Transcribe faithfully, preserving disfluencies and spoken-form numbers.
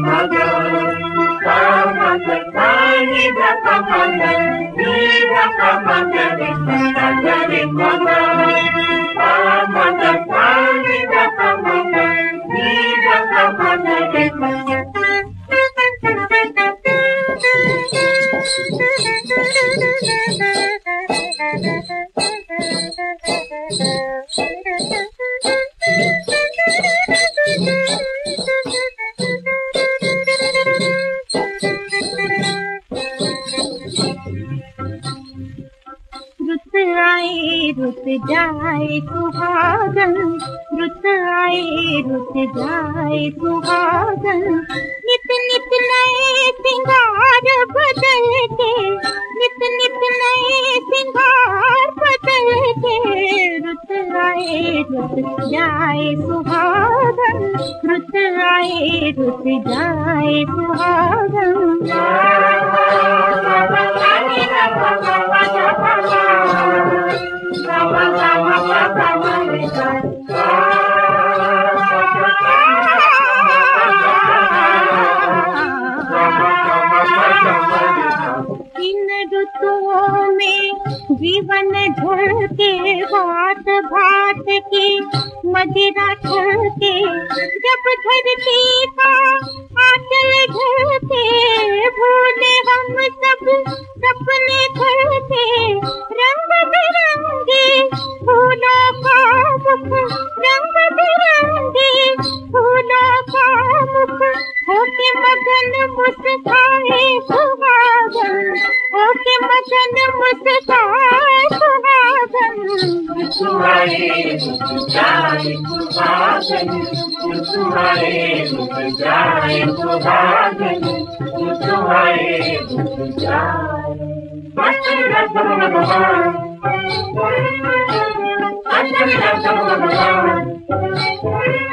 रुत आए रुत जाए सुहागन, रुत आए रुत जाए सुहागन, नित नित नए सिंगार बदल के, नित नित नए सिंगार बदल के, रुत आए रुत जाए सुहागन, रुत आए रुत जाए सुहागन। इन ऋतुओं में जीवन झलके, बात बात की मदिरा छलके, जब धरती का आंचल ढलके, भूले हम सब सपने ढलके, रंग बिरंगे फूलों का मुख, रंग बिरंगे फूलों का मुख, होके मगन मुस्काए सुहागन, होके मगन मुस्काए सुहागन। रुत आए रुत जाए सुहागन, रुत आए रुत जाए सुहागन, रुत आए रुत जाए। Thank you.